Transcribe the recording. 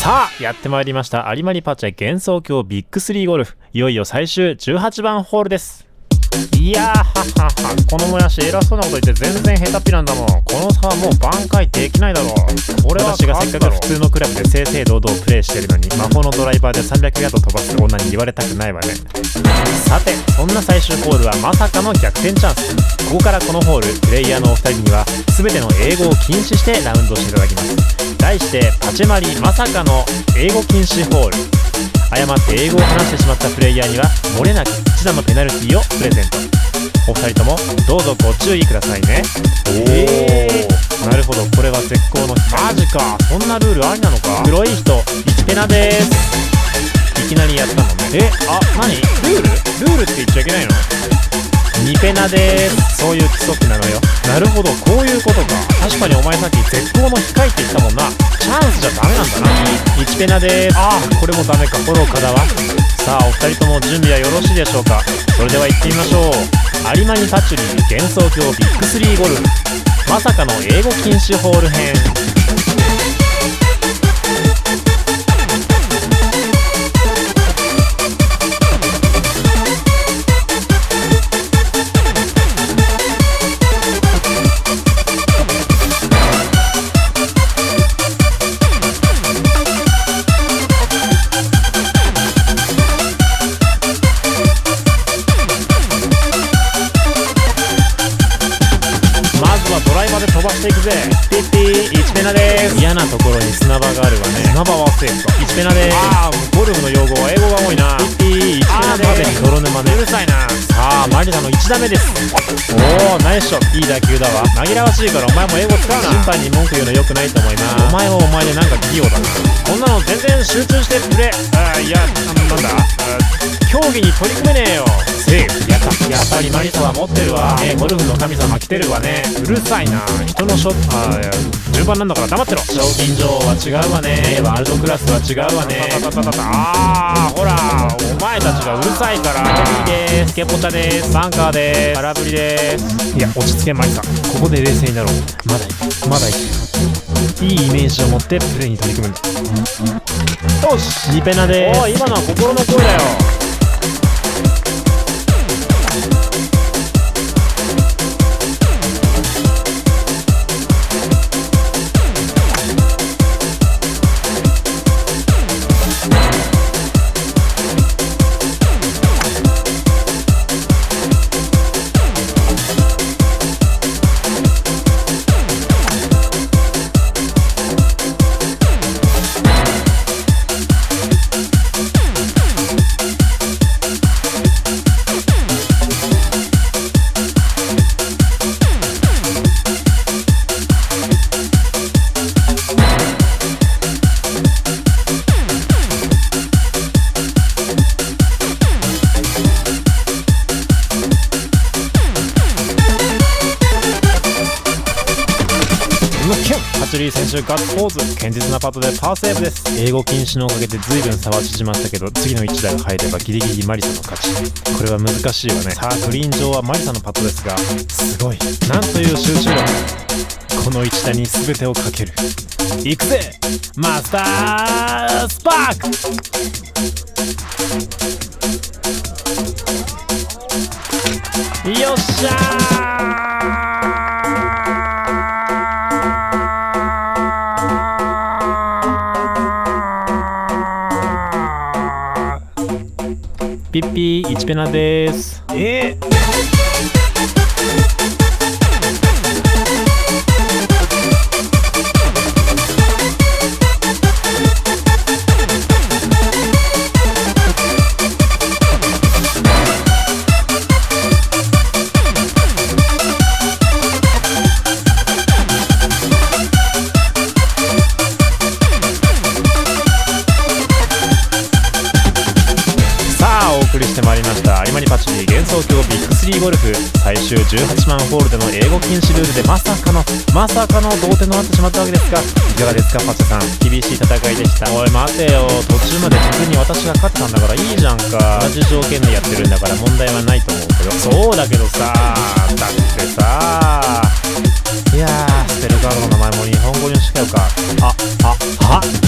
さあやってまいりました。有馬リパチェ幻想郷ビッグ3ゴルフ、いよいよ最終18番ホールです。いやーはっはっは、このもやし偉そうなこと言って全然下手っぴなんだもん。この差はもう挽回できないだろう。俺は私がせっかく普通のクラブで正々堂々プレイしてるのに、魔法のドライバーで300ヤード飛ばす女に言われたくないわね。さてそんな最終ホールはまさかの逆転チャンス。ここからこのホール、プレイヤーのお二人には全ての英語を禁止してラウンドしていただきます。題してパチェマリまさかの英語禁止ホール。誤って英語を話してしまったプレイヤーには漏れなく1打のペナルティをプレゼント。お二人ともどうぞご注意くださいね。なるほど、これは絶好の機会。マジか、そんなルールありなのか。黒い人1ペナでーす。いきなりやったのね。何ルールって言っちゃいけないの。2ペナでーす。そういう規則なのよ。なるほど、こういうことか。確かにお前さっき絶好の機会って言ったもんな。チャンスじゃダメなんだな。1ペナでーす。これもダメか。フォローかだわ。さあお二人とも準備はよろしいでしょうか。それでは行ってみましょう。有馬にパチュリー幻想郷ビッグ3ゴルフ、まさかの英語禁止ホール編。ドライバーで飛ばしていくぜ。ピッピー1ペナでーす。嫌なところに砂場があるわね。砂場はセーフか。1ペナでーす。ゴルフの用語は英語が多いな。ピッピー1ペナでーす。泥沼ね。うるさいな。さあマリナの1打目です。おおナイスショット。いい打球だわ。紛らわしいからお前も英語使うな。審判に文句言うのよくないと思います。お前はお前でなんか器用だな。こんなの全然集中してプレー。いやなんだ、競技に取り組めねえよ。セーフ。やっぱりマリサは持ってるわ。ゴルフの神様来てるわね。うるさいな。人のショット順番なんだから黙ってろ。賞金女王は違うわね。ワールドクラスは違うわね。ほらお前たちがうるさいから。いいです。スケポタです。バンカーです。空振りです。いや落ち着けマリサ、ここで冷静になろう。まだいいイメージを持ってプレーに取り組むんだ。よし2ペナです。今のは心の声だよ。パチュリー選手ガッツポーズ。堅実なパットでパーセーブです。英語禁止のおかげで随分差は縮まったけど、次の1打が入ればギリギリマリサの勝ち。これは難しいわね。さあグリーン上はマリサのパットですが、すごいなんという集中力。この1打に全てをかける。いくぜマスタースパーク。よっしゃピッピー1ペナでーす。お送りしてまいりました有馬にパチュリー幻想郷ビッグ3ゴルフ最終18番ホールでの英語禁止ルールでまさかの同点となってしまったわけですが、いかがですかパチェさん。厳しい戦いでした。おい待てよ、途中まで普通に私が勝ってたんだからいいじゃんか。同じ条件でやってるんだから問題はないと思うけど。そうだけどさ、だってさ、いやースペルカードの名前も日本語にしちゃうか。は